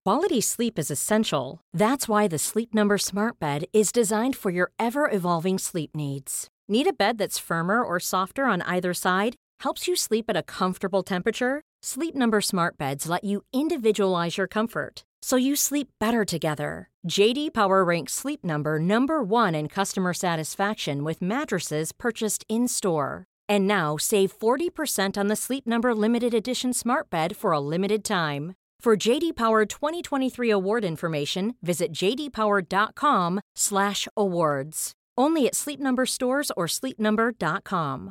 Quality sleep is essential. That's why the Sleep Number Smart Bed is designed for your ever-evolving sleep needs. Need a bed that's firmer or softer on either side? Helps you sleep at a comfortable temperature? Sleep Number Smart Beds let you individualize your comfort, so you sleep better together. J.D. Power ranks Sleep Number number 1 in customer satisfaction with mattresses purchased in-store. And now, save 40% on the Sleep Number Limited Edition Smart Bed for a limited time. For J.D. Power 2023 award information, visit jdpower.com/awards. Only at Sleep Number stores or sleepnumber.com.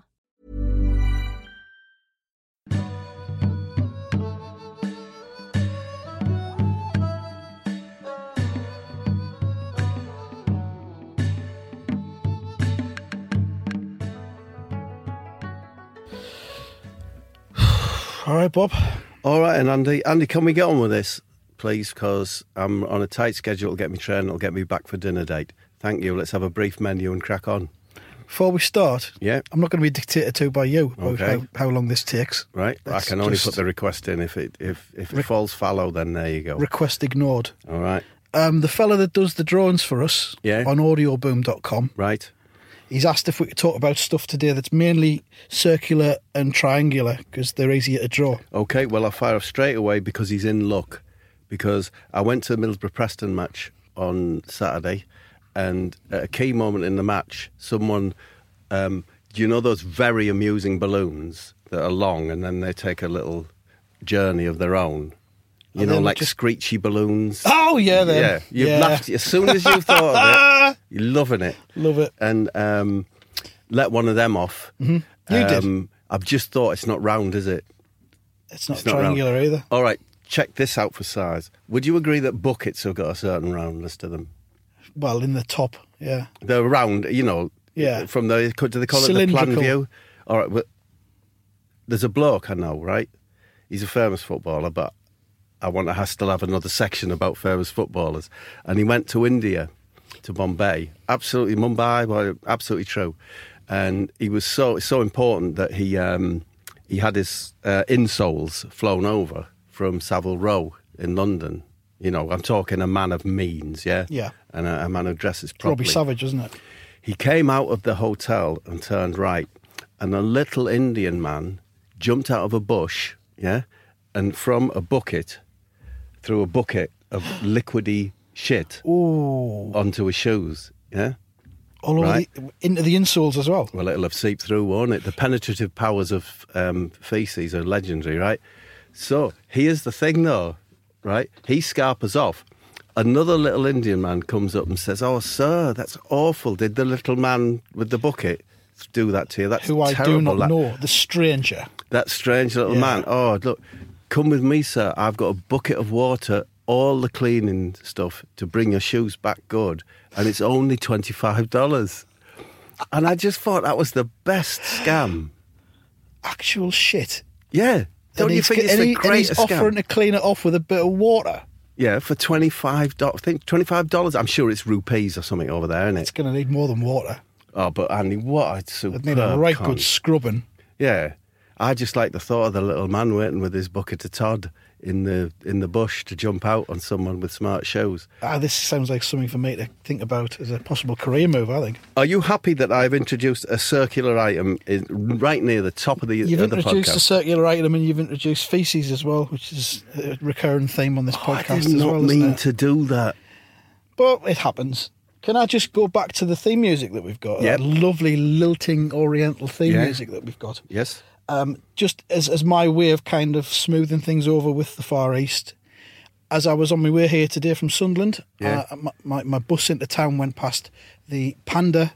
All right, Bob. All right, and Andy, can we get on with this, please? Because I'm on a tight schedule. It'll get me train. It'll get me back for dinner date. Thank you. Let's have a brief menu and crack on. Before we start, yeah, I'm not going to be dictated to by you about how long this takes. Right, I can only put the request in. If it falls fallow, then there you go. Request ignored. All right. The fella that does the drones for us on audioboom.com. Right. He's asked if we could talk about stuff today that's mainly circular and triangular because they're easier to draw. Okay, well, I'll fire off straight away because he's in luck. Because I went to the Middlesbrough-Preston match on Saturday, and at a key moment in the match, someone, do you know those very amusing balloons that are long and then they take a little journey of their own? You know, like screechy balloons. Oh, yeah, then. Yeah, you've laughed. As soon as you've thought of it, you're loving it. Love it. And let one of them off. Mm-hmm. You did. I've just thought it's not round, is it? It's not triangular either. All right, check this out for size. Would you agree that buckets have got a certain roundness to them? Well, in the top, yeah. They're round, you know. Yeah. From do they call it the plan view? All right, but there's a bloke I know, right? He's a famous footballer, but I want to still have another section about famous footballers. And he went to India, to Bombay. Absolutely, Mumbai, but absolutely true. And he was so important that he had his insoles flown over from Savile Row in London. You know, I'm talking a man of means, yeah? Yeah. And a man who dresses properly. Robbie Savage, wasn't it? He came out of the hotel and turned right, and a little Indian man jumped out of a bush, yeah? And from a bucket, threw a bucket of liquidy shit onto his shoes, yeah? All over into the insoles as well. Well, it'll have seeped through, won't it? The penetrative powers of faeces are legendary, right? So, here's the thing, though, right? He scarpers off. Another little Indian man comes up and says, "Oh, sir, that's awful. Did the little man with the bucket do that to you? That's who terrible. I do not know. The stranger. That strange little man. Oh, look, come with me, sir. I've got a bucket of water, all the cleaning stuff to bring your shoes back good, and it's only $25. And I just thought that was the best scam. Actual shit. Yeah. Don't you think it's the greatest scam? And he's offering to clean it off with a bit of water. Yeah, for $25. I think $25. I'm sure it's rupees or something over there, isn't it? It's going to need more than water. Oh, but Andy, what a superb It'd need a right good scrubbing. Yeah. I just like the thought of the little man waiting with his bucket of Todd in the bush to jump out on someone with smart shoes. This sounds like something for me to think about as a possible career move, I think. Are you happy that I've introduced a circular item right near the top of the podcast? You've introduced a circular item and you've introduced faeces as well, which is a recurring theme on this podcast as well. I did not mean to do that. But it happens. Can I just go back to the theme music that we've got? Yep. That lovely lilting oriental theme music that we've got. Yes. Just as my way of kind of smoothing things over with the Far East. As I was on my way here today from Sunderland, my bus into town went past the Panda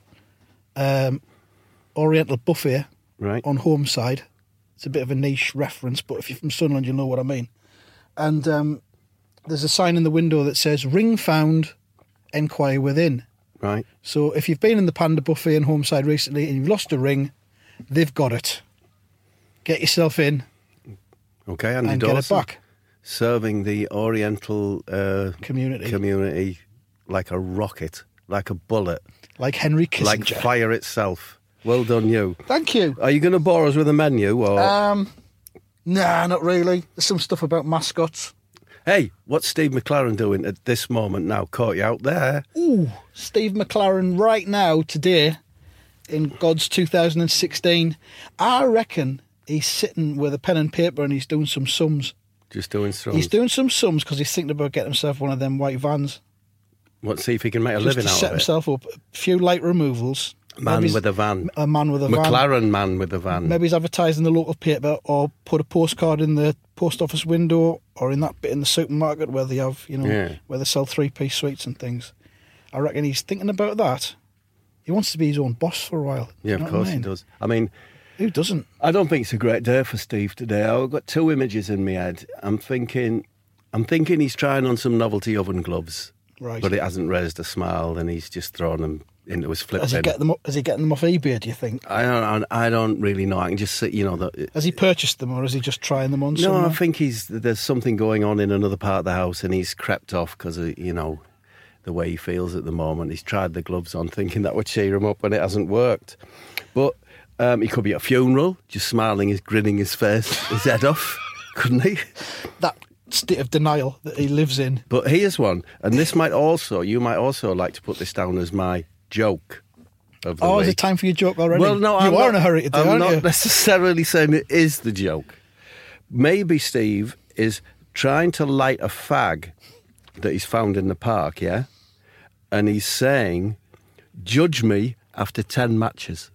Oriental Buffet on Homeside. It's a bit of a niche reference, but if you're from Sunderland, you'll know what I mean. And there's a sign in the window that says, "Ring found, enquire within." Right. So if you've been in the Panda Buffet in Homeside recently and you've lost a ring, they've got it. Get yourself in. Okay, Andy and Dawson, get it back. Serving the Oriental community like a rocket, like a bullet. Like Henry Kissinger. Like fire itself. Well done, you. Thank you. Are you going to bore us with a menu? Or? Nah, not really. There's some stuff about mascots. Hey, what's Steve McClaren doing at this moment now? Caught you out there. Ooh, Steve McClaren right now, today, in God's 2016. I reckon he's sitting with a pen and paper and he's doing some sums. Just doing sums? He's doing some sums because he's thinking about getting himself one of them white vans. What, see if he can make a Just living to out set of it? himself up. A few light removals. Man with a van. A man with a van. McLaren man with a van. Maybe he's advertising the local paper or put a postcard in the post office window or in that bit in the supermarket where they have, where they sell 3-piece suites and things. I reckon he's thinking about that. He wants to be his own boss for a while. Yeah, of course he does. I mean... Who doesn't? I don't think it's a great day for Steve today. I've got two images in my head. I'm thinking he's trying on some novelty oven gloves. Right. But it hasn't raised a smile and he's just thrown them into his flip bin. Is he getting them off eBay, do you think? I don't really know. I can just see, Has he purchased them or is he just trying them on somewhere? No, I think there's something going on in another part of the house and he's crept off because of, the way he feels at the moment. He's tried the gloves on thinking that would cheer him up and it hasn't worked. But he could be at a funeral, just smiling, grinning his head off, couldn't he? That state of denial that he lives in. But here's one, and you might also like to put this down as my joke of the week. Is it time for your joke already? Well, no, you are in a hurry today, aren't you? I'm not necessarily saying it is the joke. Maybe Steve is trying to light a fag that he's found in the park, yeah? And he's saying, judge me after 10 matches.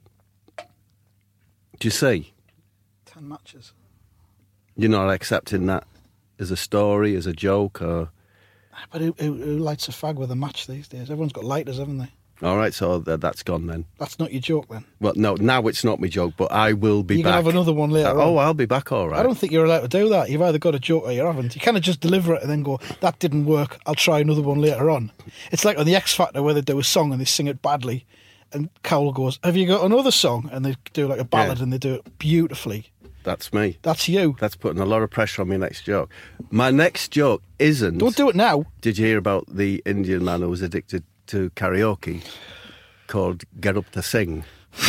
Do you see? 10 matches. You're not accepting that as a story, as a joke, or... But who lights a fag with a match these days? Everyone's got lighters, haven't they? All right, so that's gone then. That's not your joke then? Well, no, now it's not my joke, but I will be back. You can have another one later on. Oh, I'll be back, all right. I don't think you're allowed to do that. You've either got a joke or you haven't. You kind of just deliver it and then go, that didn't work, I'll try another one later on. It's like on the X Factor where they do a song and they sing it badly and Cowell goes, have you got another song? And they do like a ballad and they do it beautifully. That's me. That's you. That's putting a lot of pressure on my next joke. My next joke isn't... Don't do it now. Did you hear about the Indian man who was addicted to karaoke called Get Up to Sing?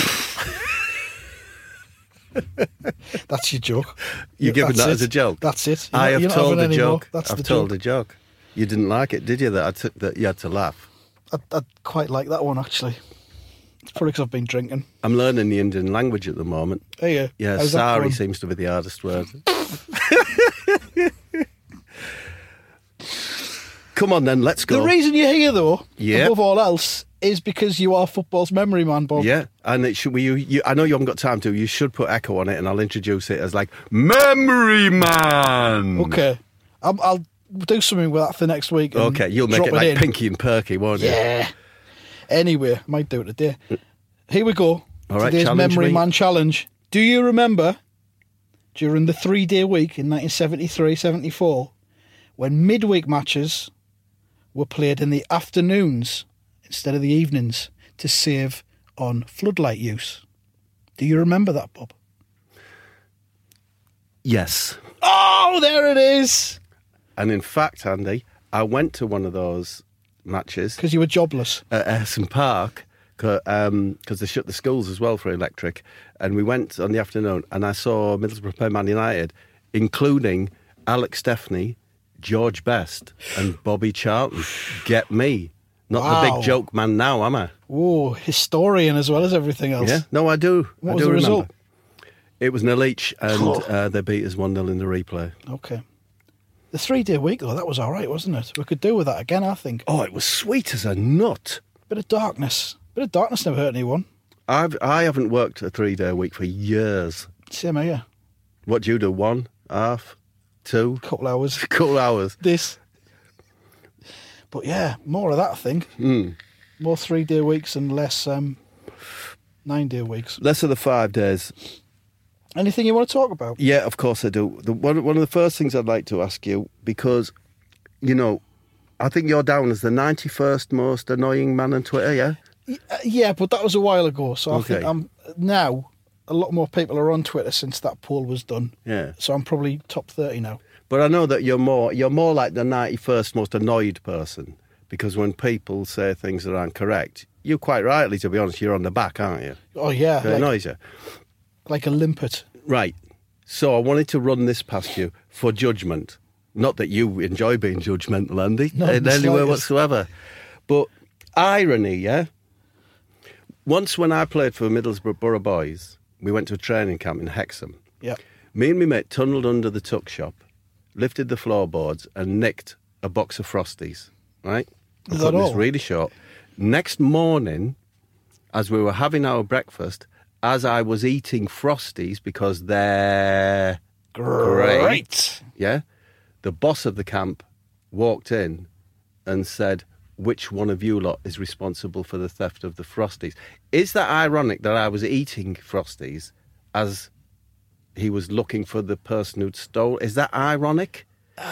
That's your joke. You're giving that as a joke? That's it. I have told a joke. I've told a joke. You didn't like it, did you? That you had to laugh. I'd quite like that one, actually. It's probably because I've been drinking. I'm learning the Indian language at the moment. Are you? Yeah, sorry seems to be the hardest word. Come on then, let's go. The reason you're here, though, yep, above all else, is because you are football's memory man, Bob. Yeah, and it should be I know you haven't got time to. You should put echo on it, and I'll introduce it as like Memory Man. Okay, I'll do something with that for next week. Okay, you'll make it like Pinky and Perky, won't you? Yeah. Anyway, might do it today. Here we go. All right, today's Memory Man challenge. Do you remember during the 3-day week in 1973-74 when midweek matches were played in the afternoons instead of the evenings to save on floodlight use? Do you remember that, Bob? Yes. Oh, there it is. And in fact, Andy, I went to one of those matches. Because you were jobless. At Ayresome Park, because they shut the schools as well for electric. And we went on the afternoon and I saw Middlesbrough play Man United, including Alex Stepney, George Best and Bobby Charlton. Get me. Not the big joke man now, am I? Oh, historian as well as everything else. Yeah, no, I do. What was the result? It was nil each, and they beat us 1-0 in the replay. Okay. The 3-day week, though, that was all right, wasn't it? We could do with that again, I think. Oh, it was sweet as a nut. Bit of darkness never hurt anyone. I haven't worked a 3-day week for years. Same here. What do you do? 1, half, 2? Couple hours. Couple hours. This. But yeah, more of that, I think. More 3-day weeks and less 9-day weeks. Less of the 5 days. Anything you want to talk about? Yeah, of course I do. One of the first things I'd like to ask you, because, I think you're down as the 91st most annoying man on Twitter, yeah? Yeah, but that was a while ago. So I think now a lot more people are on Twitter since that poll was done. Yeah. So I'm probably top 30 now. But I know that you're more like the 91st most annoyed person, because when people say things that aren't correct, you quite rightly, to be honest, you're on the back, aren't you? Oh, yeah. It annoys you. Like a limpet. Right. So I wanted to run this past you for judgment. Not that you enjoy being judgmental, Andy, No, in any way whatsoever. But irony, yeah? Once when I played for Middlesbrough Borough Boys, we went to a training camp in Hexham. Yeah. Me and my mate tunnelled under the tuck shop, lifted the floorboards and nicked a box of Frosties, right? Is that all? This really short. Next morning, as we were having our breakfast, as I was eating Frosties because they're great, yeah, the boss of the camp walked in and said, which one of you lot is responsible for the theft of the Frosties? Is that ironic that I was eating Frosties as he was looking for the person who'd stole? Is that ironic?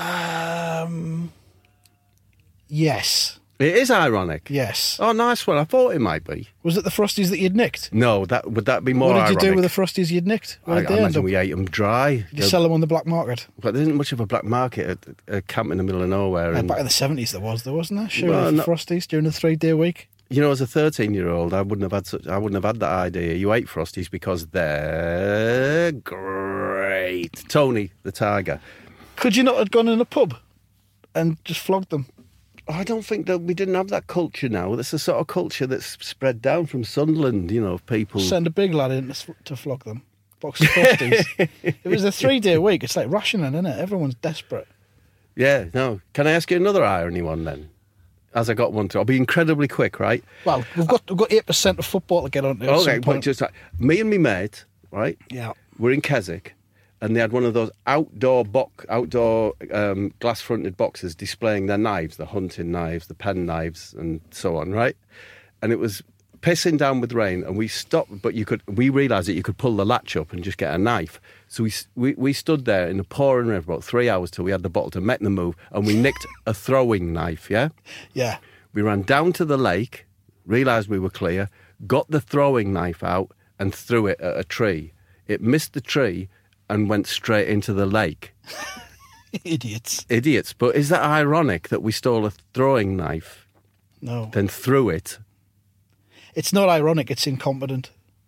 Yes. It is ironic. Yes. Oh, nice one. I thought it might be. Was it the Frosties that you'd nicked? No, would that be more ironic? What did you do with the Frosties you'd nicked? I imagine we ate them dry. Did you sell them on the black market? But there isn't much of a black market at a camp in the middle of nowhere. Back in the 70s there wasn't there? Sure, Well, Frosties during the 3-day week. You know, as a 13-year-old, I wouldn't have had that idea. You ate Frosties because they're great. Tony, the tiger. Could you not have gone in a pub and just flogged them? I don't think that we didn't have that culture now. That's the sort of culture that's spread down from Sunderland, you know, people... Send a big lad in to flog them. Box of Frosties. It was a 3-day week. It's like rationing, isn't it? Everyone's desperate. Yeah, no. Can I ask you another irony one then? As I got one through. I'll be incredibly quick, right? Well, we've got 8% of football to get on to. Okay, but just like, me and me mate, right? Yeah. We're in Keswick, and they had one of those outdoor glass-fronted boxes displaying their knives, the hunting knives, the pen knives, and so on, right? And it was pissing down with rain, and we stopped, but we realised that you could pull the latch up and just get a knife. So we stood there in the pouring rain for about 3 hours till we had the bottle to make the move, and we nicked a throwing knife, yeah? Yeah. We ran down to the lake, realised we were clear, got the throwing knife out and threw it at a tree. It missed the tree and went straight into the lake. Idiots. But is that ironic that we stole a throwing knife? No. Then threw it? It's not ironic, it's incompetent.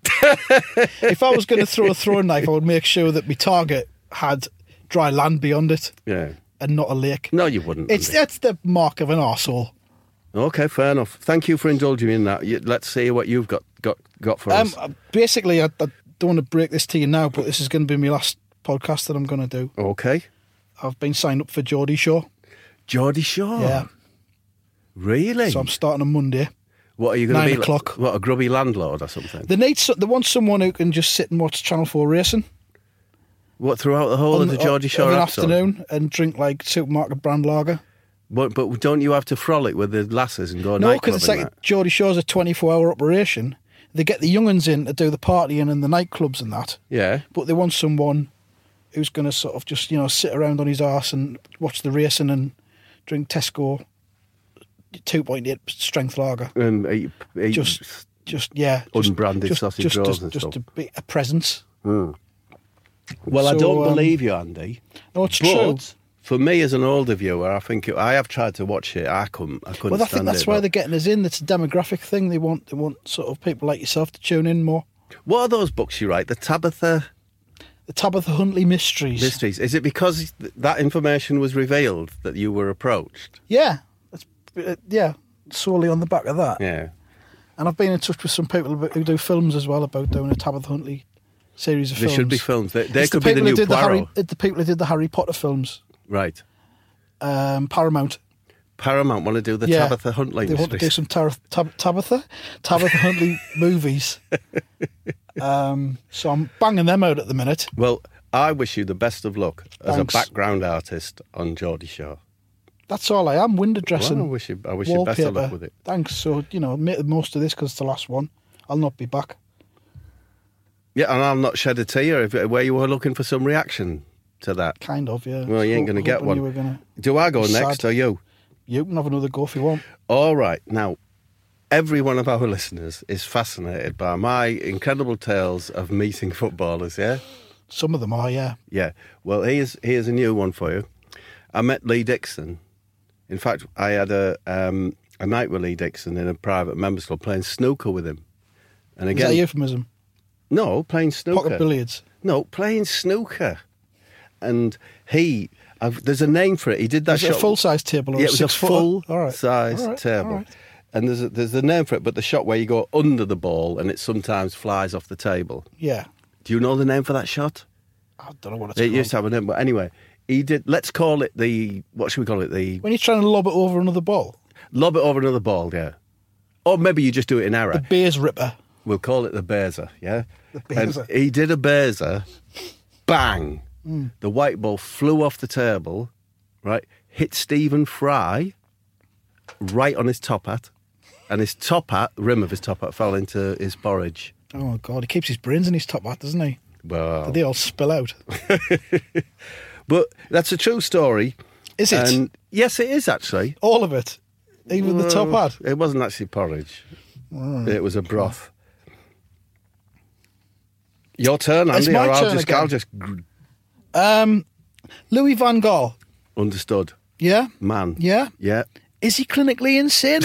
If I was going to throw a throwing knife, I would make sure that my target had dry land beyond it. Yeah. And not a lake. No, you wouldn't. That's the mark of an arsehole. Okay, fair enough. Thank you for indulging me in that. Let's see what you've got for us. Basically, I don't want to break this to you now, but this is going to be my last podcast that I'm going to do. Okay. I've been signed up for Geordie Shore. Geordie Shore? Yeah. Really? So I'm starting on Monday. What are you going to be? 9 o'clock. What, a grubby landlord or something? They want someone who can just sit and watch Channel 4 racing. What, throughout the whole of the Geordie Shore episode? Afternoon and drink like supermarket brand lager. But don't you have to frolic with the lasses and go No, nightclub? because it's like Geordie Shore's a 24-hour operation. They get the young'uns in to do the partying and the nightclubs and that. Yeah. But they want someone who's going to sort of just, sit around on his arse and watch the racing and drink Tesco 2.8 strength lager. Eat unbranded sausage rolls and stuff. Just to be a presence. Mm. Well, I don't believe you, Andy. No, it's true. For me, as an older viewer, I think I have tried to watch it. I couldn't. Well, I think that's why they're getting us in. It's a demographic thing. They want sort of people like yourself to tune in more. What are those books you write? The Tabitha Huntley Mysteries. Is it because that information was revealed that you were approached? Yeah. Solely on the back of that. Yeah. And I've been in touch with some people who do films as well about doing a Tabitha Huntley series of films. They should be films. They could be the new Poirot. The people who did the Harry Potter films. Right. Paramount want to do the Tabitha Huntley Mysteries. They want to do some Tabitha Huntley movies. So I'm banging them out at the minute. Well, I wish you the best of luck as Thanks. a background artist on Geordie Shore. That's all I am, window dressing. Well, I wish you best of luck with it. Thanks. So, make the most of this because it's the last one. I'll not be back. Yeah, and I'll not shed a tear where you were looking for some reaction to that. Kind of, yeah. Well, you ain't going to get one. Do I go next or you? You can have another go if you want. All right. Now, every one of our listeners is fascinated by my incredible tales of meeting footballers, yeah? Some of them are, yeah. Yeah. Well, here's a new one for you. I met Lee Dixon. In fact, I had a night with Lee Dixon in a private members club playing snooker with him. And again, is that a euphemism? No, playing snooker. Pocket billiards? No, playing snooker. And he, There's a name for it. He did that shot. Was it a full-size table or it was a full-size table. All right. And there's a name for it, but the shot where you go under the ball and it sometimes flies off the table. Yeah. Do you know the name for that shot? I don't know what it's called. It used to have a name, but anyway, he did. Let's call it what should we call it? When you're trying to lob it over another ball. Lob it over another ball, yeah. Or maybe you just do it in error. The Bears Ripper. We'll call it the Bearser, yeah? The Bearser. And he did a Bearser, bang. The white ball flew off the table, right? Hit Stephen Fry right on his top hat. And his top hat, the rim of his top hat, fell into his porridge. Oh, God, he keeps his brains in his top hat, doesn't he? Well, Did they all spill out? But that's a true story. Is it? And yes, it is, actually. All of it? Even the top hat? It wasn't actually porridge. It was a broth. Your turn, Andy. It's my turn again. Louis van Gaal. Understood. Yeah? Man. Yeah? Yeah. Is he clinically insane?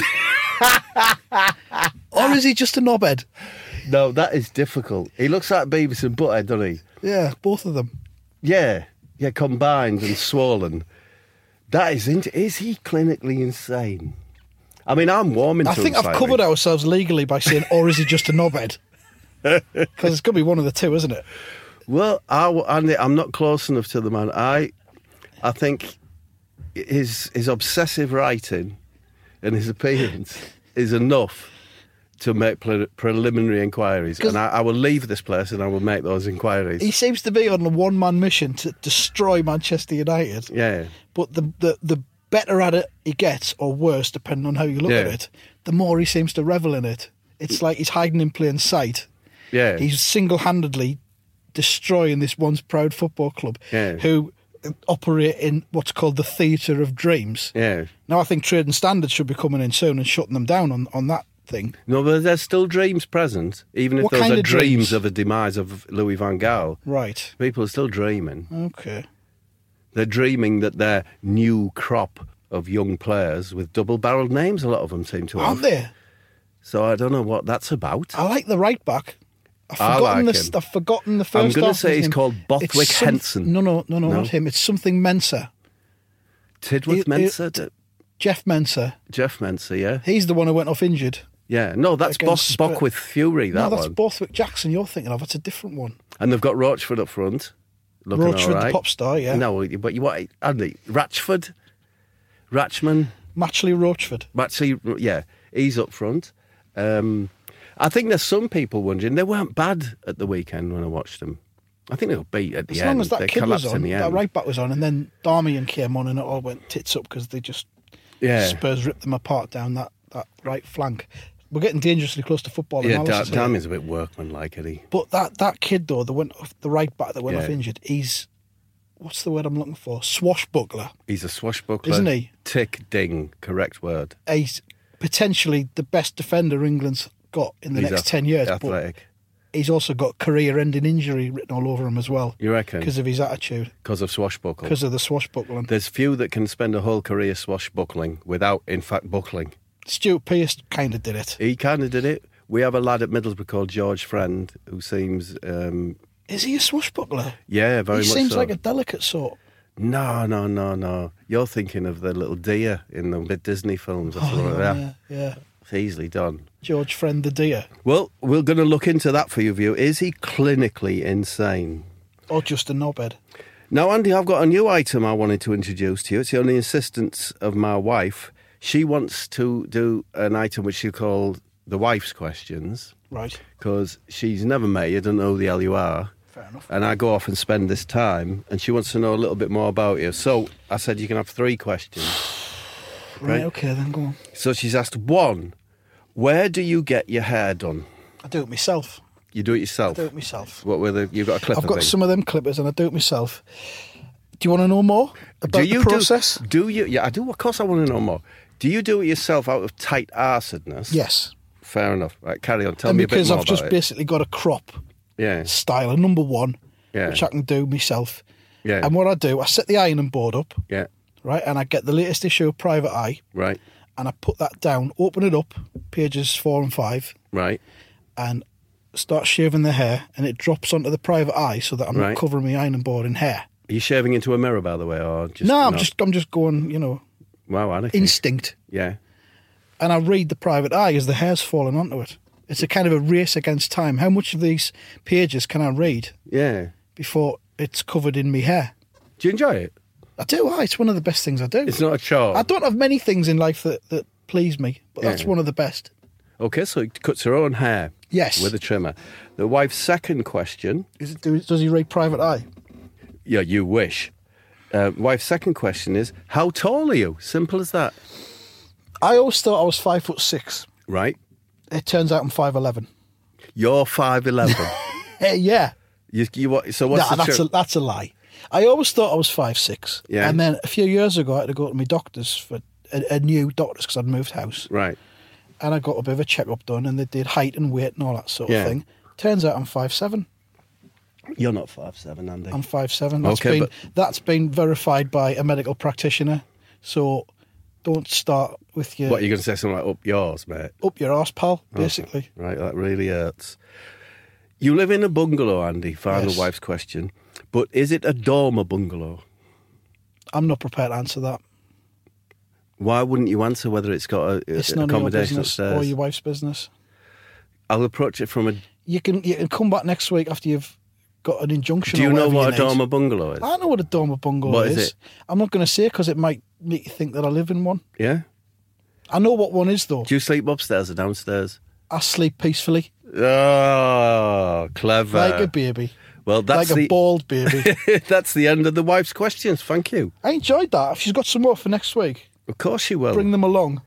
Or is he just a knobhead? No, that is difficult. He looks like Beavis and Butthead, doesn't he? Yeah, both of them. Yeah, combined and swollen. That is he clinically insane? I mean, I'm warming to him. I think I've covered ourselves legally by saying, or is he just a knobhead? Because it's going to be one of the two, isn't it? Well, I'm not close enough to the man. I think his obsessive writing and his appearance is enough to make preliminary inquiries. And I will leave this place and I will make those inquiries. He seems to be on a one-man mission to destroy Manchester United. Yeah. But the better at it he gets, or worse, depending on how you look at it, the more he seems to revel in it. It's like he's hiding in plain sight. Yeah. He's single-handedly destroying this once proud football club who operate in what's called the theatre of dreams. Yeah. Now I think Trading Standards should be coming in soon and shutting them down on that thing. No, but there's still dreams present, even if those are dreams of a demise of Louis van Gaal. Right. People are still dreaming. Okay. They're dreaming that their new crop of young players with double-barrelled names, a lot of them seem to have. Aren't they? So I don't know what that's about. I like the right back. I've forgotten the first. I'm going to say he's called Bothwick Henson. No, not him. It's something Mensah. Tidworth Mensah? Jeff Mensah. Jeff Mensah, yeah. He's the one who went off injured. Yeah, no, that's Bothwick Fury, that one. No, that's Bothwick Jackson you're thinking of. It's a different one. And they've got Roachford up front. Roachford, the pop star, yeah. No, but you want Andy Ratchford? Ratchman? Matchley Roachford. Yeah, he's up front. I think there's some people wondering, they weren't bad at the weekend when I watched them. I think they got beat at the end. As long as that kid was on, that right back was on, and then Darmian came on and it all went tits up because they just... Spurs ripped them apart down that right flank. We're getting dangerously close to football analysis. Yeah, Darmian's a bit workmanlike, isn't he? But that kid, though, the right back that went off injured, he's... What's the word I'm looking for? Swashbuckler. He's a swashbuckler. Isn't he? Tick, ding, correct word. He's potentially the best defender England's got in the next 10 years. Athletic. But he's also got career-ending injury written all over him as well. You reckon? Because of his attitude. Because of swashbuckle. Because of the swashbuckling. There's few that can spend a whole career swashbuckling without, in fact, buckling. Stuart Pearce kind of did it. He kind of did it. We have a lad at Middlesbrough called George Friend who seems... Is he a swashbuckler? Yeah, very much so. He seems like a delicate sort. No. You're thinking of the little deer in the Disney films. Yeah. It's easily done. George Friend the deer. Well, we're going to look into that for you, View. Is he clinically insane? Or just a knobhead? Now, Andy, I've got a new item I wanted to introduce to you. It's on the insistence of my wife. She wants to do an item which she called the wife's questions. Right. Because she's never met you, doesn't know who the hell you are. Fair enough. And I go off and spend this time, and she wants to know a little bit more about you. So I said you can have 3 questions. Right, okay, then go on. So she's asked, 1, where do you get your hair done? I do it myself. You do it yourself? I do it myself. What were you've got a clipper I've got some of them clippers and I do it myself. Do you want to know more about the process? Do you? Yeah, I do. Of course I want to know more. Do you do it yourself out of tight arsedness? Yes. Fair enough. Right, carry on. Tell me a bit more about it. Because I've just basically got a crop style, a number 1, which I can do myself. Yeah. And what I do, I set the ironing board up. Yeah. Right, and I get the latest issue of Private Eye. Right. And I put that down, open it up, pages 4 and 5. Right. And start shaving the hair, and it drops onto the Private Eye so that I'm not covering my ironing board in hair. Are you shaving into a mirror, by the way, or just no? I'm not? just going, Wow, Anarchy. instinct. Yeah. And I read the private eye as the hair's falling onto it. It's a kind of a race against time. How much of these pages can I read? Yeah. Before it's covered in me hair. Do you enjoy it? I do. It's one of the best things I do. It's not a chore. I don't have many things in life that please me, but that's one of the best. Okay, so he cuts her own hair. Yes. With a trimmer. The wife's second question... Does he read private eye? Yeah, you wish. Wife's second question is, how tall are you? Simple as that. I always thought I was 5'6". Right. It turns out I'm 5'11". You're 5'11". Yeah. So what's that's a lie. I always thought I was 5'6". Yeah. And then a few years ago, I had to go to my doctor's for a new doctor's because I'd moved house. Right. And I got a bit of a check-up done, and they did height and weight and all that sort of thing. Turns out I'm 5'7". You're not 5'7", Andy. I'm 5'7". That's been verified by a medical practitioner. So don't start with your... What, are you going to say something like, up yours, mate? Up your arse, pal, basically. Okay. Right, that really hurts. You live in a bungalow, Andy, final wife's question. But is it a dormer bungalow? I'm not prepared to answer that. Why wouldn't you answer whether it's got it's none accommodation of your business upstairs? or your wife's business. I'll approach it from a... You can come back next week after you've got an injunction. Do you know what a dormer bungalow is? I know what a dormer bungalow What is it? I'm not going to say because it might make you think that I live in one. Yeah? I know what one is, though. Do you sleep upstairs or downstairs? I sleep peacefully. Oh, clever. Like a baby. Well, that's like a bald baby. That's the end of the wife's questions. Thank you. I enjoyed that. If she's got some more for next week, of course she will. Bring them along.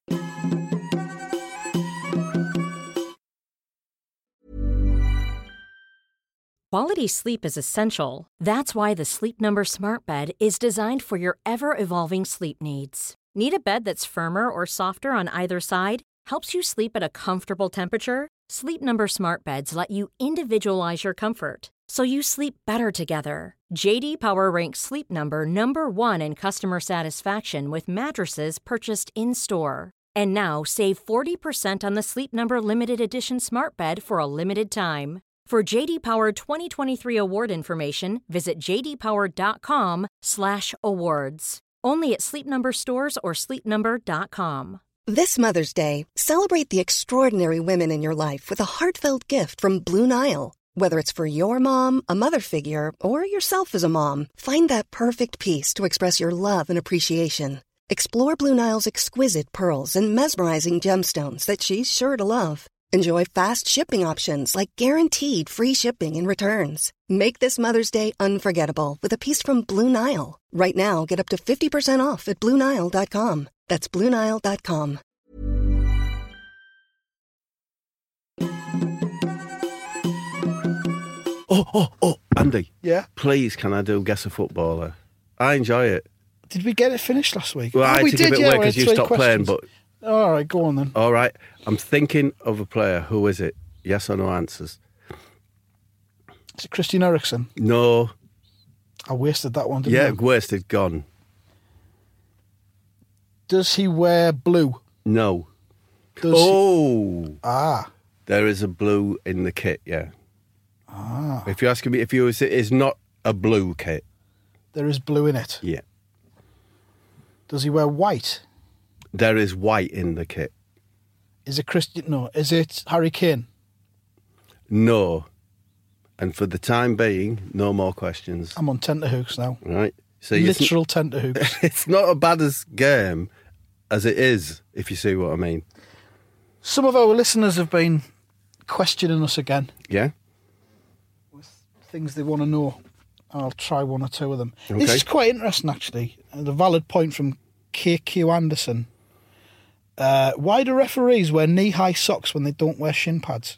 Quality sleep is essential. That's why the Sleep Number Smart Bed is designed for your ever-evolving sleep needs. Need a bed that's firmer or softer on either side? Helps you sleep at a comfortable temperature? Sleep Number Smart Beds let you individualize your comfort, so you sleep better together. J.D. Power ranks Sleep Number number 1 in customer satisfaction with mattresses purchased in-store. And now save 40% on the Sleep Number Limited Edition Smart Bed for a limited time. For J.D. Power 2023 award information, visit jdpower.com/awards. Only at Sleep Number stores or sleepnumber.com. This Mother's Day, celebrate the extraordinary women in your life with a heartfelt gift from Blue Nile. Whether it's for your mom, a mother figure, or yourself as a mom, find that perfect piece to express your love and appreciation. Explore Blue Nile's exquisite pearls and mesmerizing gemstones that she's sure to love. Enjoy fast shipping options like guaranteed free shipping and returns. Make this Mother's Day unforgettable with a piece from Blue Nile. Right now, get up to 50% off at BlueNile.com. That's BlueNile.com. Oh, Andy. Yeah? Please, can I do Guess a Footballer? I enjoy it. Did we get it finished last week? Well, I had to give it away because you stopped playing, but... All right, go on then. All right. I'm thinking of a player. Who is it? Yes or no answers. Is it Christian Eriksen? No. I wasted that one, didn't I? Yeah, wasted. Gone. Does he wear blue? No. Ah. There is a blue in the kit, yeah. Ah. If you're asking me, it's not a blue kit. There is blue in it? Yeah. Does he wear white? There is white in the kit. Is it Christian? No. Is it Harry Kane? No. And for the time being, no more questions. I'm on tenterhooks now. Right. So literal tenterhooks. It's not a bad as game as it is, if you see what I mean. Some of our listeners have been questioning us again. Yeah? With things they want to know. I'll try one or two of them. Okay. This is quite interesting, actually. The valid point from KQ Anderson. Why do referees wear knee-high socks when they don't wear shin pads?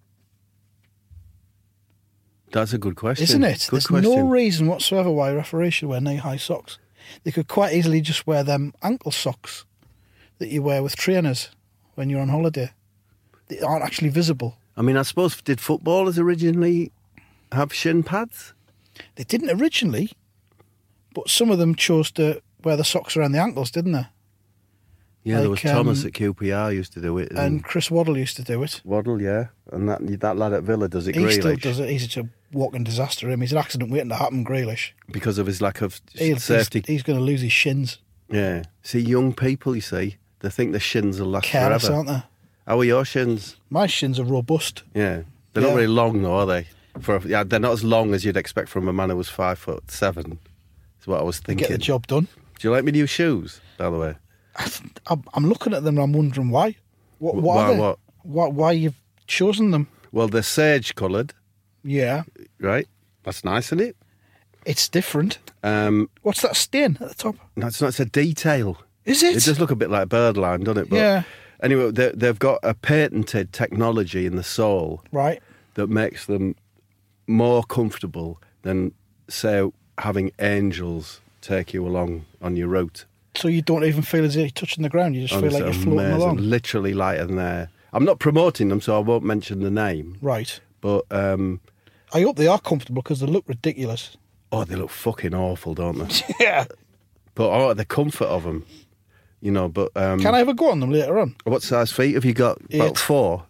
That's a good question. Isn't it? Good There's question. no reason whatsoever why referees should wear knee-high socks. They could quite easily just wear them ankle socks that you wear with trainers when you're on holiday. They aren't actually visible. I mean, I suppose, did footballers originally have shin pads? They didn't originally, but some of them chose to wear the socks around the ankles, didn't they? Yeah, there was Thomas at QPR used to do it. And Chris Waddle used to do it. Waddle, yeah. And that lad at Villa does it, He Grealish. still does it. He's a walking disaster. He's an accident waiting to happen, Grealish. Because of his lack of safety. He's going to lose his shins. Yeah. See, young people, you see, they think the shins will last Careless, forever. aren't they? How are your shins? My shins are robust. Yeah. They're not very long, though, are they? They're not as long as you'd expect from a man who was 5'7". Is what I was thinking. Get the job done. Do you like my new shoes, by the way? I'm looking at them and I'm wondering why. What are they? Why you've chosen them? Well, they're sage coloured. Yeah. Right? That's nice, isn't it? It's different. What's that stain at the top? No, it's not. It's a detail. Is it? It does look a bit like birdland, doesn't it? But yeah. Anyway, they've got a patented technology in the sole. Right. That makes them more comfortable than, say, having angels take you along on your route. So you don't even feel as if you're touching the ground. You just feel like you're floating along. Literally lighter than air. I'm not promoting them, so I won't mention the name. Right. But I hope they are comfortable because they look ridiculous. Oh, they look fucking awful, don't they? Yeah. But the comfort of them, you know. But can I have a go on them later on? What size feet have you got? 8. About 4.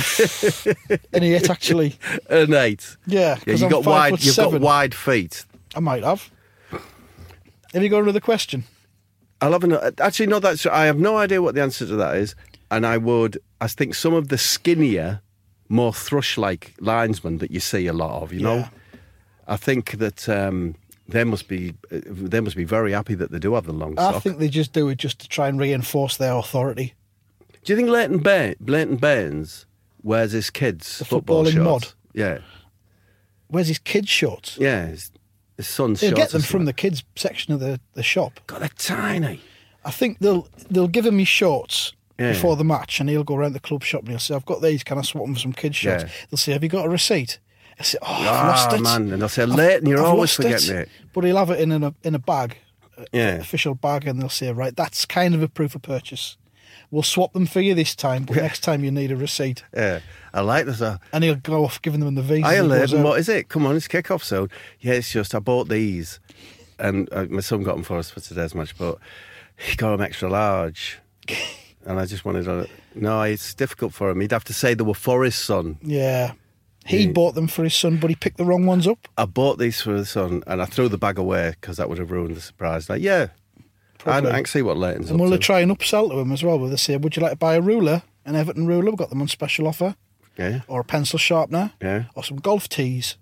An 8 actually. An 8. Yeah. Yeah, you've got wide feet. I might have. Have you got another question? I'll have actually, no, I have no idea what the answer to that is. And I think some of the skinnier, more thrush-like linesmen that you see a lot of, you know, I think that they must be very happy that they do have the long sock. I think they just do it just to try and reinforce their authority. Do you think Leighton Baines wears his kids' the football shorts? mod? Yeah. Wears his kids' shorts? Yeah, his son's They'll shorts. Get them from the kids' section of the shop. God, they're tiny. I think they'll give him his shorts before the match, and he'll go around the club shop and he'll say, I've got these, can I swap them for some kids' shorts? Yeah. They'll say, have you got a receipt? He'll say, I've lost it. Man. And they'll say, Leighton, you're always forgetting it. But he'll have it in a bag, an official bag, and they'll say, right, that's kind of a proof of purchase. We'll swap them for you this time, but next time you need a receipt. Yeah, I like this. And he'll go off giving them the visa. Hi, Leighton, what is it? Come on, it's kick-off soon. Yeah, it's just, I bought these. And my son got them for us for today's match, but he got them extra large. And I just wanted to... No, it's difficult for him. He'd have to say they were for his son. Yeah. He bought them for his son, but he picked the wrong ones up. I bought these for his son, and I threw the bag away because that would have ruined the surprise. Like, yeah, I can see what Leighton's up to. And we'll try and upsell to him as well. We'll say, would you like to buy a ruler? An Everton ruler. We've got them on special offer. Yeah. Or a pencil sharpener. Yeah. Or some golf tees.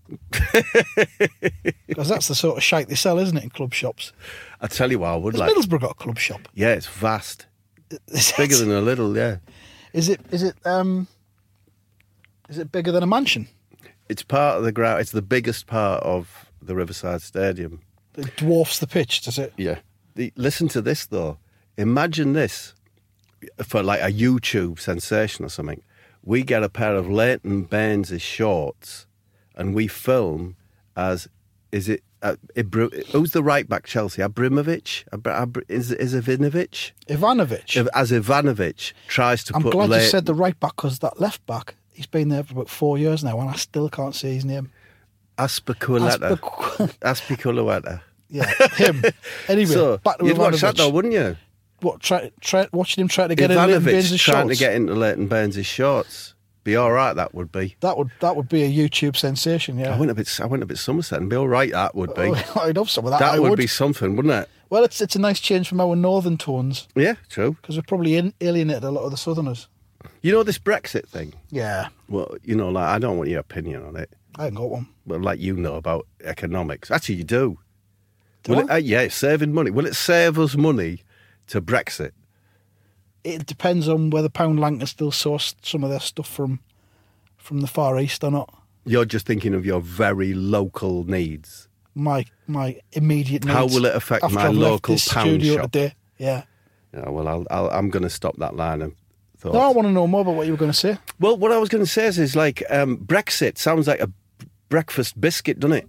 Because that's the sort of shite they sell, isn't it, in club shops? I tell you what, I would like. Middlesbrough got a club shop. Yeah, it's vast. It's bigger than a little, yeah. Is it bigger than a mansion? It's part of the ground. It's the biggest part of the Riverside Stadium. It dwarfs the pitch, does it? Yeah. Listen to this, though. Imagine this for like a YouTube sensation or something. We get a pair of Leighton Baines' shorts and we film as, who's the right back Chelsea? Abramovich? Is Ivanovic? Ivanovic. As Ivanovic tries to I'm put... glad you said the right back, because that left back, he's been there for about 4 years now and I still can't say his name. Azpilicueta. Yeah, him. Anyway, so, back to you'd Ivanovic. watch that though, wouldn't you? What, watching him try to get in Leighton Baines' shorts? trying to get into Leighton Baines' shorts. Be all right, that would be. That would be a YouTube sensation, yeah. I went a bit Somerset and be all right, that would be. I'd love some of that. That would be something, wouldn't it? Well, it's a nice change from our northern tones. Yeah, true. Because we've probably alienated a lot of the southerners. You know this Brexit thing? Yeah. Well, you know, like, I don't want your opinion on it. I ain't got one. But like you know about economics. Actually, you do. I? Yeah, it's saving money. Will it save us money to Brexit? It depends on whether Pound Lang still source some of their stuff from the Far East or not. You're just thinking of your very local needs. My immediate needs. How will it affect after my I've local left this pound studio shop? Today. Yeah. Yeah. Well, I'm going to stop that line of thought. No, I want to know more about what you were going to say. Well, what I was going to say is like Brexit sounds like a breakfast biscuit, doesn't it?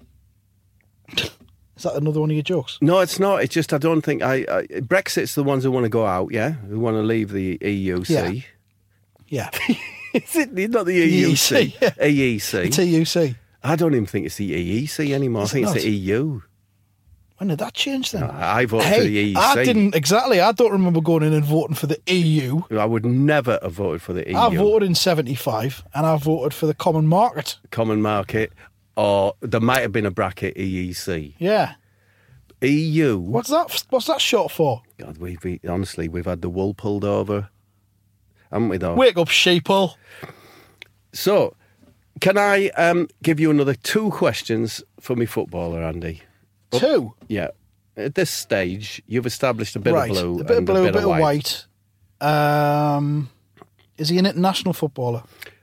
Is that another one of your jokes? No, it's not. It's just I don't think Brexit's the ones who want to go out, yeah, who want to leave the EUC. Yeah. Is it not the EUC? EEC. TUC. I don't even think it's the EEC anymore. I think it's the EU. When did that change then? No, I voted for the EEC. I didn't exactly. I don't remember going in and voting for the EU. I would never have voted for the EU. I voted in 75 and I voted for the common market. Common market. or there might have been a bracket EEC. Yeah. EU. What's that short for? God, we've had the wool pulled over, haven't we, though? Wake up, sheeple. So, can I give you another 2 questions for me footballer, Andy? 2? Yeah. At this stage, you've established a bit of blue, a bit of blue, a bit of white. white. Is he an international footballer?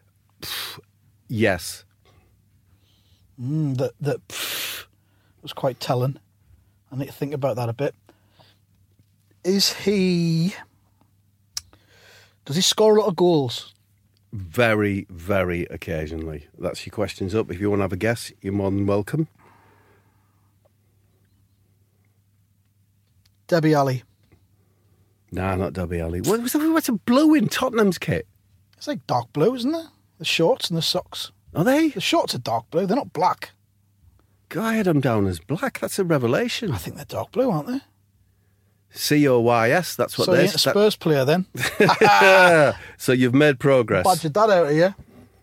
Yes. That was quite telling. I need to think about that a bit. Does he score a lot of goals? Very, very occasionally. That's your questions up. If you want to have a guess, you're more than welcome. Debbie Alley. Nah, not Debbie Alley. What's a blue in Tottenham's kit? It's like dark blue, isn't it? The shorts and the socks. Are they? The shorts are dark blue. They're not black. I had them down as black. That's a revelation. I think they're dark blue, aren't they? COYS, that's what so they are. So Spurs player then. So you've made progress. Badgered that out of you.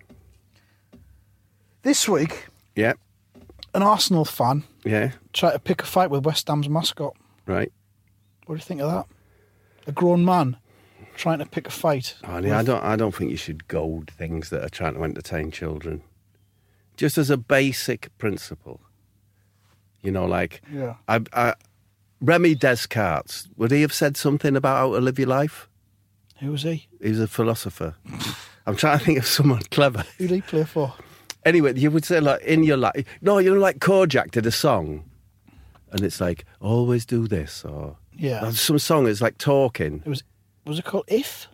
This week, Yeah. an Arsenal fan Yeah. tried to pick a fight with West Ham's mascot. Right. What do you think of that? A grown man trying to pick a fight. Honey, I don't think you should goad things that are trying to entertain children. Just as a basic principle. You know, like Yeah. Remy Descartes, would he have said something about how to live your life? Who was he? He was a philosopher. I'm trying to think of someone clever. Who did he play for? Anyway, you would say, like, in your life... No, you know, like Kojak did a song, and it's like, always do this, or... Yeah. Some song is like talking. Was it called If?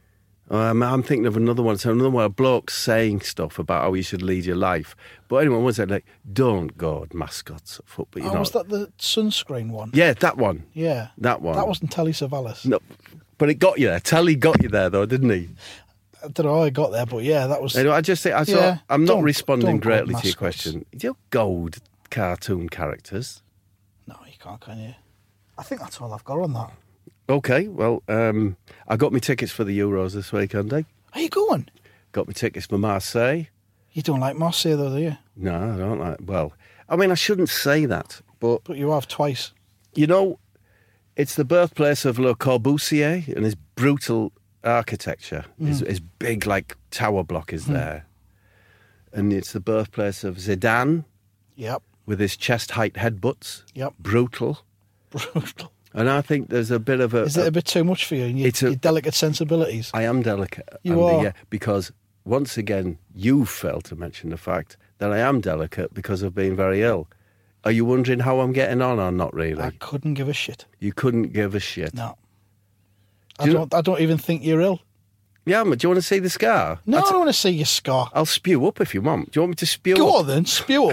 I'm thinking of another one. So another one, a bloke saying stuff about how you should lead your life. But anyway, one said, like, don't goad mascots at football. You know. Was that the sunscreen one? Yeah, that one. Yeah. That one. That wasn't Telly Savalas. No, but it got you there. Telly got you there, though, didn't he? I don't know how I got there, but yeah, that was... Anyway, I just think, I'm not responding greatly to your mascots. question. You don't goad cartoon characters. No, you can't, can you? I think that's all I've got on that. Okay, well, I got my tickets for the Euros this week, Andy. Are you going? Got my tickets for Marseille. You don't like Marseille, though, do you? No, I don't like... Well, I mean, I shouldn't say that, but... But you have twice. You know, it's the birthplace of Le Corbusier and his brutal architecture. His big, like, tower block is there. And it's the birthplace of Zidane. Yep. With his chest-height headbutts. Yep. Brutal. And I think there's a bit of a... Is it a bit too much for you and your delicate sensibilities? I am delicate. You are? Yeah, because, once again, you failed to mention the fact that I am delicate because of being very ill. Are you wondering how I'm getting on or not really? I couldn't give a shit. You couldn't give a shit? No. I don't even think you're ill. Yeah, but do you want to see the scar? No, I don't want to see your scar. I'll spew up if you want. Do you want me to spew up? Go on then, spew up.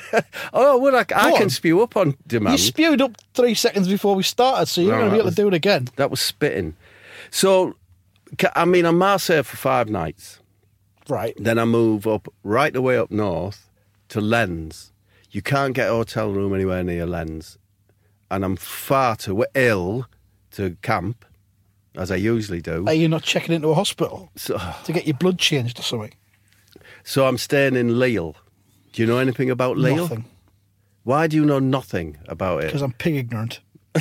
Oh, well, I can spew up on demand. You spewed up 3 seconds before we started, so you're not going to be able to do it again. That was spitting. So, I mean, I'm Marseille for 5 nights. Right. Then I move up right the way up north to Lens. You can't get a hotel room anywhere near Lens. And I'm far too ill to camp, as I usually do. Are you not checking into a hospital to get your blood changed or something? So I'm staying in Lille. Do you know anything about Lille? Nothing. Why do you know nothing about it? Because I'm pig ignorant.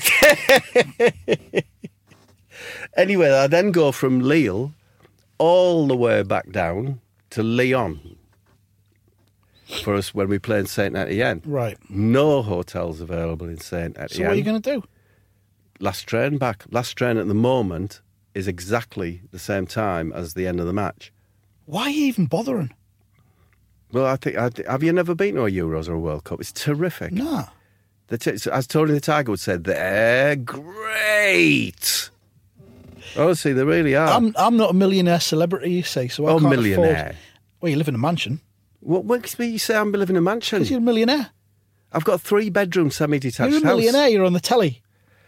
Anyway, I then go from Lille all the way back down to Lyon for us when we play in Saint-Etienne. Right. No hotels available in Saint-Etienne. So what are you going to do? Last train back. Last train at the moment is exactly the same time as the end of the match. Why are you even bothering? Well, I think have you never been to a Euros or a World Cup? It's terrific. No. As Tony the Tiger would say, they're great. Honestly, they really are. I'm not a millionaire celebrity, you say, so I can't millionaire. afford... Well, you live in a mansion. What makes me say I'm living in a mansion? Because you're a millionaire. I've got a 3-bedroom semi-detached house. You're a millionaire, you're on the telly.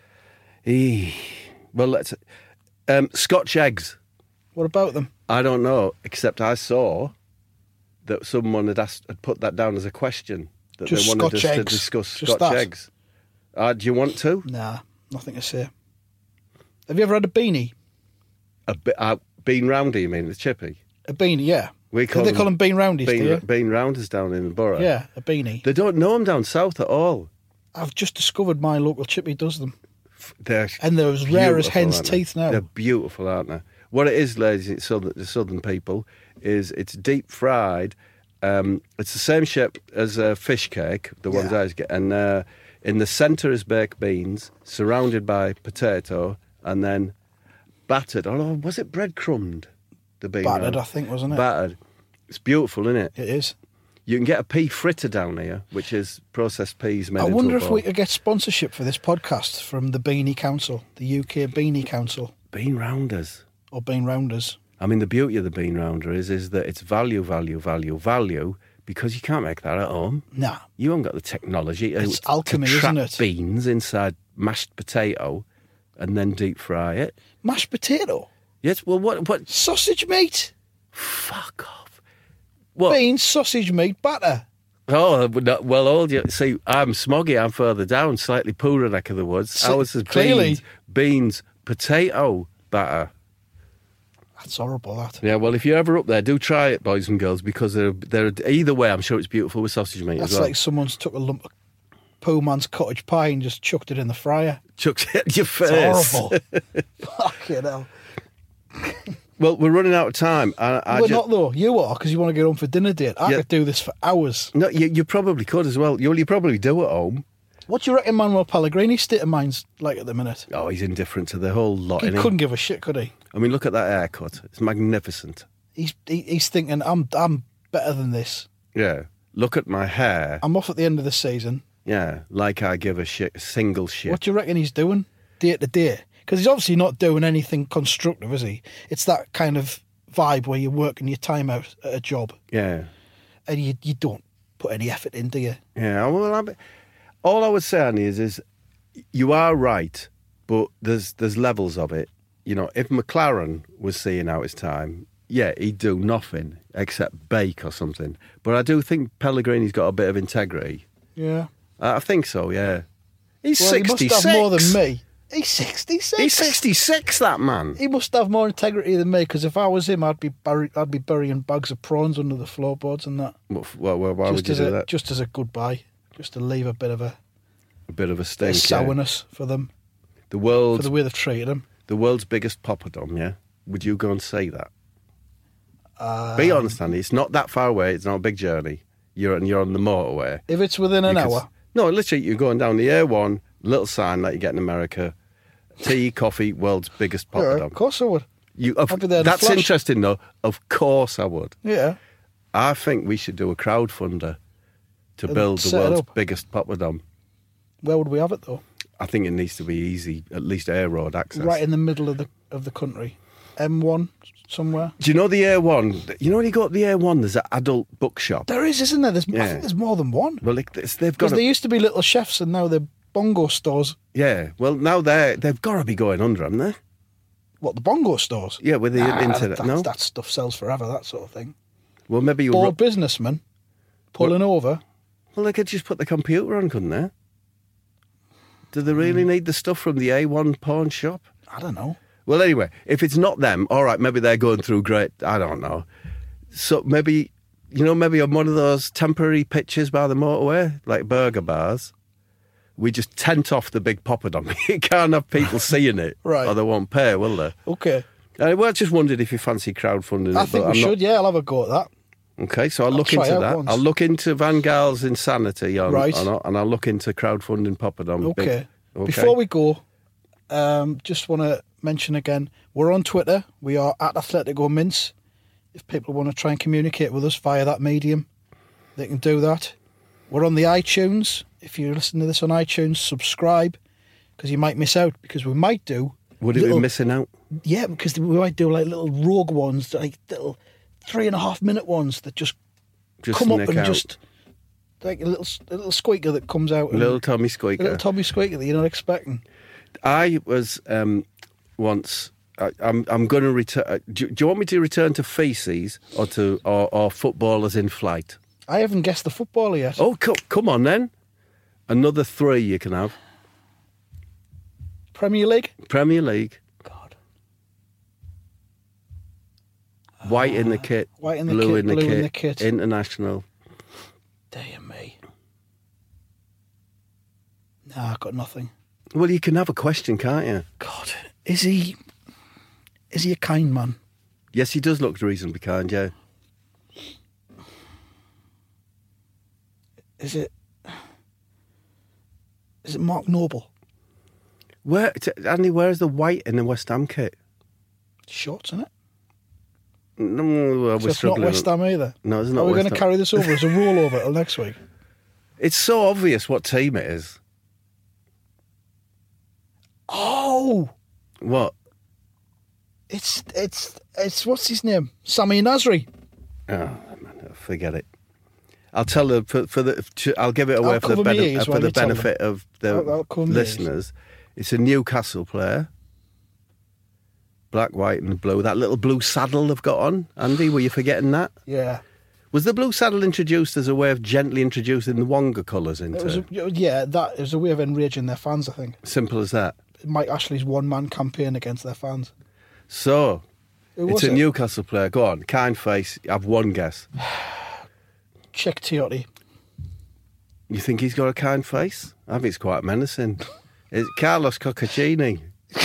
Well, let's... Scotch eggs. What about them? I don't know, except I saw that someone had put that down as a question. That Just they wanted Scotch us to eggs. discuss Just Scotch that. eggs. Do you want to? Nah, nothing to say. Have you ever had a beanie? A bean roundy, you mean, the chippy? A beanie, yeah. We call they call them bean roundies, do you? Bean rounders down in the borough. Yeah, a beanie. They don't know them down south at all. I've just discovered my local chippy does them. They're as rare as hen's teeth now. They're beautiful, aren't they? What it is, ladies, the southern people, is it's deep fried. It's the same shape as a fish cake, the ones I get. And in the centre is baked beans, surrounded by potato, and then battered. Oh, was it breadcrumbed? The bean battered, round? I think, wasn't it? Battered. It's beautiful, isn't it? It is. You can get a pea fritter down here, which is processed peas made into a ball. I wonder if we could get sponsorship for this podcast from the Beanie Council, the UK Beanie Council. Bean rounders. Or bean rounders. I mean, the beauty of the bean rounder is that it's value, because you can't make that at home. Nah. You haven't got the technology. It's alchemy, to trap isn't it? beans inside mashed potato and then deep fry it. Mashed potato? Yes, well, what? Sausage meat? Fuck off. What? Beans, sausage meat, batter. Oh, well, see, I'm smoggy. I'm further down, slightly poorer neck of the woods. Ours is beans, potato batter. That's horrible, that. Yeah, well, if you're ever up there, do try it, boys and girls, because they're either way, I'm sure it's beautiful with sausage meat That's as well. like someone's took a lump of Pooh Man's cottage pie and just chucked it in the fryer. Chucked it at your face. It's horrible. Fucking hell. Well, we're running out of time. We're not, though. You are, because you want to get home for dinner date. I could do this for hours. No, you probably could as well. You probably do at home. What do you reckon Manuel Pellegrini's state of mind's like at the minute? Oh, he's indifferent to the whole lot. He couldn't give a shit, could he? I mean, look at that haircut. It's magnificent. He's thinking, I'm better than this. Yeah. Look at my hair. I'm off at the end of the season. Yeah, like I give a single shit. What do you reckon he's doing day to day? Because he's obviously not doing anything constructive, is he? It's that kind of vibe where you're working your time out at a job. Yeah. And you don't put any effort in, do you? Yeah, well, all I would say, Annie, is you are right, but there's levels of it. You know, if McLaren was seeing out his time, yeah, he'd do nothing except bake or something. But I do think Pellegrini's got a bit of integrity. Yeah. I think so, yeah. He's 66. He must have more than me. He's 66. He's 66, that man. He must have more integrity than me, because if I was him, I'd be burying bags of prawns under the floorboards and that. Why would you do that? Just as a goodbye. Just to leave a bit of a stink, sourness for them. For the way they've treated him. The world's biggest poppadom, yeah? Would you go and say that? Be honest, Andy. It's not that far away. It's not a big journey. You're on the motorway. If it's within an hour? No, literally, you're going down the A1, little sign like you get in America. Tea, coffee, world's biggest poppadom. Yeah, of course I would. I'd be there that's interesting, though. Of course I would. Yeah. I think we should do a crowdfunder to build the world's biggest poppadom. Where would we have it, though? I think it needs to be easy, at least air road access. Right in the middle of the country. M1 somewhere. Do you know the A1? You know when you go up the A1, there's an adult bookshop. There is, isn't there? I think there's more than one. Well, they've got. Because there used to be little chefs, and now they're bongo stores. Yeah. Well, now they've got to be going under, haven't they? What, the bongo stores? Yeah, with the internet. No, that stuff sells forever. That sort of thing. Well, maybe you bored businessmen pulling over. Well, they could just put the computer on, couldn't they? Do they really need the stuff from the A1 pawn shop? I don't know. Well, anyway, if it's not them, all right, maybe they're going through great, I don't know. So maybe on one of those temporary pitches by the motorway, like burger bars, we just tent off the big poppadom. You can't have people seeing it, right? Or they won't pay, will they? Okay. Well, I just wondered if you fancy crowdfunding. I think we should, yeah, I'll have a go at that. Okay, so I'll look into that. Once. I'll look into Van Gaal's insanity and I'll look into crowdfunding poppadom. Okay. Before we go, just want to mention again, we're on Twitter. We are at Athletico Mince. If people want to try and communicate with us via that medium, they can do that. We're on the iTunes. If you listen to this on iTunes, subscribe, because you might miss out, because we might do... Would it be missing out? Yeah, because we might do like little rogue ones, like little 3.5-minute ones that just come up and just like a little squeaker that comes out. A little Tommy squeaker. A little Tommy squeaker that you're not expecting. I was once. I'm going to return. Do you want me to return to feces or footballers in flight? I haven't guessed the footballer yet. Oh, come on then. Another 3 you can have. Premier League. Premier League. God. White in the kit. White in the blue kit. In the blue kit. in the kit. International. Dear me. Nah, I've got nothing. Well, you can have a question, can't you? God, is he a kind man? Yes, he does look reasonably kind, yeah. Is it Mark Noble? Andy, where's the white in the West Ham kit? Shorts, isn't it? No, So it's not West Ham either. No, it's not. Are we West going to Ham. carry this over as a rollover till next week? It's so obvious what team it is. Oh, What? it's what's his name? Sami Nasri. Oh, man, forget it. I'll tell her I'll give it away I'll for the, cover my ears while you tell benefit of the I'll cover my ears. listeners. It's a Newcastle player. Black, white and blue. That little blue saddle they've got on. Andy, were you forgetting that? Yeah. Was the blue saddle introduced as a way of gently introducing the Wonga colours into it? That was a way of enraging their fans, I think. Simple as that. Mike Ashley's one-man campaign against their fans. So, it's a it? Newcastle player. Go on, kind face. I've one guess. Czech Tiotti. You think he's got a kind face? I think it's quite menacing. It's Carlos Coccaccini.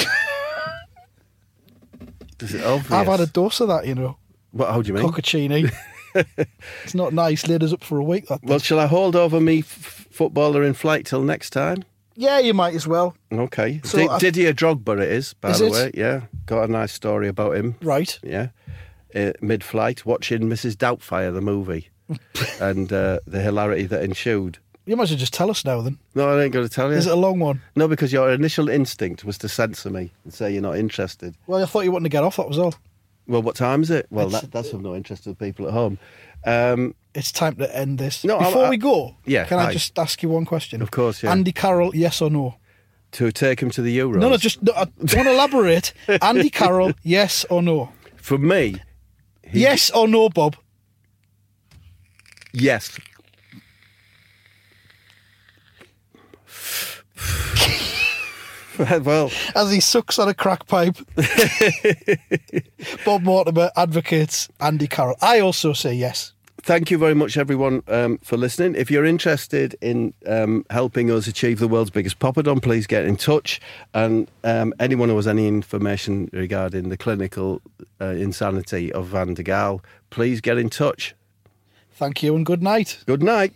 Is it obvious? I've had a dose of that, you know. What? How do you mean? Coccaccini. It's not nice. Laid us up for a week. Well, shall I hold over me footballer in flight till next time? Yeah, you might as well. Okay. So Didier Drogba it is, by the it? way. Yeah. Got a nice story about him. Right. Yeah. Mid-flight, watching Mrs. Doubtfire, the movie, and the hilarity that ensued. You might as well just tell us now then. No, I ain't going to tell you. Is it a long one? No, because your initial instinct was to censor me and say you're not interested. Well, I thought you wanted to get off, that was all. Well, what time is it? Well, that's of no interest to the people at home. It's time to end this. No, Before we go, yeah, can I just ask you one question? Of course, yeah. Andy Carroll, yes or no? To take him to the Euros? No, I don't want to elaborate. Andy Carroll, yes or no? For me... Yes or no, Bob? Yes. Well, as he sucks on a crack pipe, Bob Mortimer advocates Andy Carroll. I also say yes. Thank you very much, everyone, for listening. If you're interested in helping us achieve the world's biggest poppadom, please get in touch. And anyone who has any information regarding the clinical insanity of Van der Gaal, please get in touch. Thank you and good night. Good night.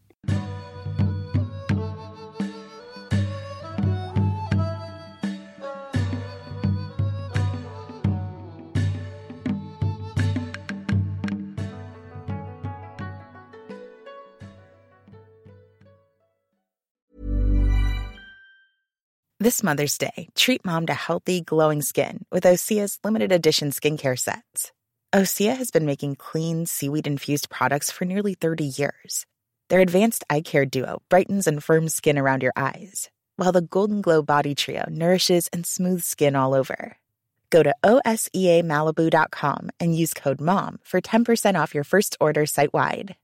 This Mother's Day, treat mom to healthy, glowing skin with Osea's limited edition skincare sets. Osea has been making clean, seaweed-infused products for nearly 30 years. Their advanced eye care duo brightens and firms skin around your eyes, while the Golden Glow Body Trio nourishes and smooths skin all over. Go to OSEAMalibu.com and use code MOM for 10% off your first order site-wide.